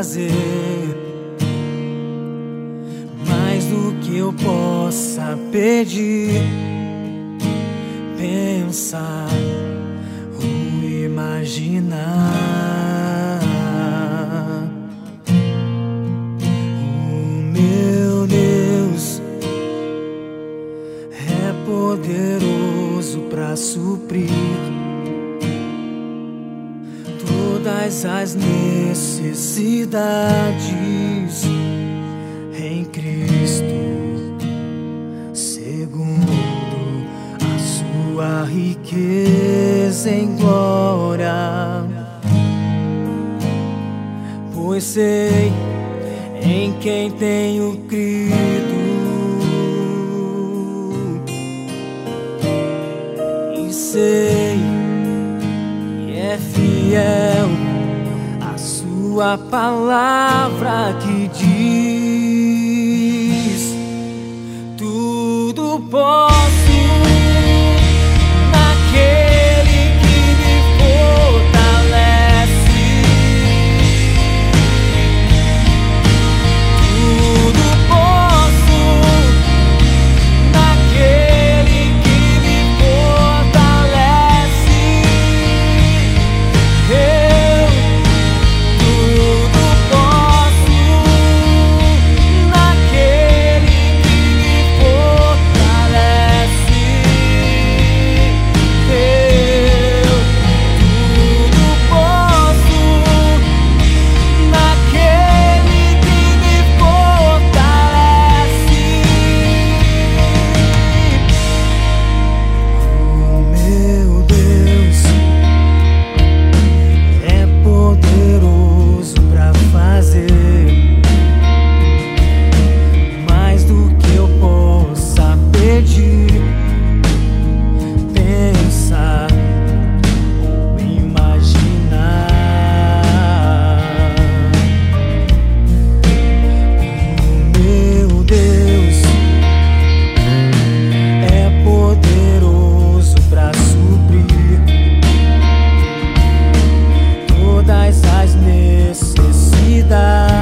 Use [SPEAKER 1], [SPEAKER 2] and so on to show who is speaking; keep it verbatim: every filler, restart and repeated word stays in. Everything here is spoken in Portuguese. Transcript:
[SPEAKER 1] fazer mais do que eu possa pedir, pensar ou imaginar. O meu Deus é poderoso para suprir todas as necessidades em Cristo, segundo a sua riqueza em glória. Pois sei em quem tenho crido e sei que é fiel a sua palavra que diz: tudo posso naquele que me fortalece. Tudo posso naquele que me fortalece. Eu tudo posso naquele que me fortalece. Eu tudo posso naquele que me fortalece. O meu Deus é poderoso para fazer mais do que eu possa pedir, pensar ou imaginar. O meu Deus é poderoso para suprir todas as necessidades